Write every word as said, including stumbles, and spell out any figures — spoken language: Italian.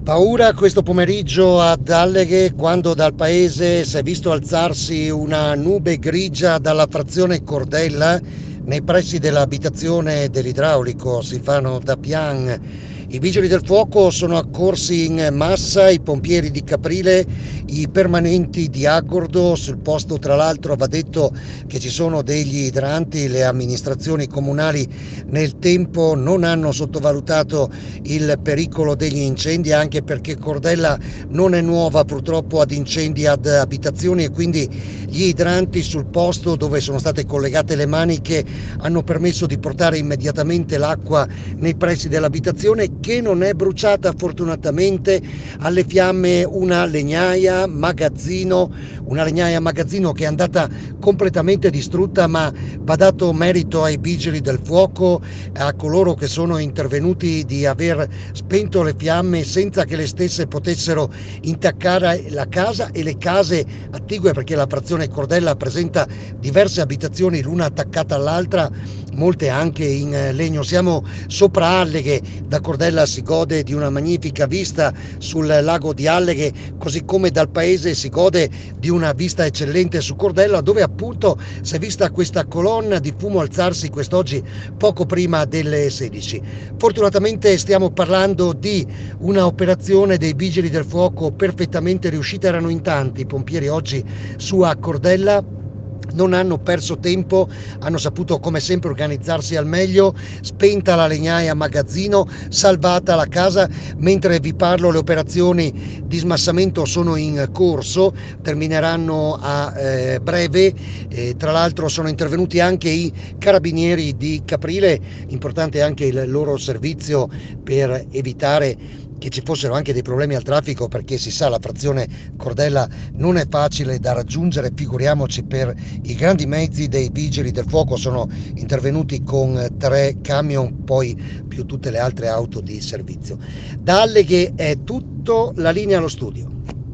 Paura questo pomeriggio ad Alleghe quando dal paese si è visto alzarsi una nube grigia dalla frazione Cordella nei pressi dell'abitazione dell'idraulico Silvano da Pian. I vigili del fuoco sono accorsi in massa, i pompieri di Caprile, i permanenti di Agordo. Sul posto tra l'altro va detto che ci sono degli idranti, le amministrazioni comunali nel tempo non hanno sottovalutato il pericolo degli incendi, anche perché Cordella non è nuova purtroppo ad incendi ad abitazioni, e quindi gli idranti sul posto dove sono state collegate le maniche hanno permesso di portare immediatamente l'acqua nei pressi dell'abitazione, che non è bruciata fortunatamente. Alle fiamme una legnaia magazzino, una legnaia magazzino che è andata completamente distrutta, ma va dato merito ai vigili del fuoco, a coloro che sono intervenuti, di aver spento le fiamme senza che le stesse potessero intaccare la casa e le case attigue, perché la frazione Cordella presenta diverse abitazioni l'una attaccata all'altra, molte anche in legno. Siamo sopra Alleghe, da Cordella si gode di una magnifica vista sul lago di Alleghe, così come dal paese si gode di una vista eccellente su Cordella, dove appunto si è vista questa colonna di fumo alzarsi quest'oggi poco prima delle sedici. Fortunatamente stiamo parlando di una operazione dei vigili del fuoco perfettamente riuscita. Erano in tanti i pompieri oggi su a Cordella, non hanno perso tempo, hanno saputo come sempre organizzarsi al meglio. Spenta la legnaia magazzino, salvata la casa. Mentre vi parlo le operazioni di smassamento sono in corso, termineranno a eh, breve. Eh, tra l'altro sono intervenuti anche i carabinieri di Caprile, importante anche il loro servizio per evitare che ci fossero anche dei problemi al traffico, perché si sa, la frazione Cordella non è facile da raggiungere, figuriamoci per i grandi mezzi dei vigili del fuoco. Sono intervenuti con tre camion, poi più tutte le altre auto di servizio. Da Alleghe è tutto, la linea allo studio.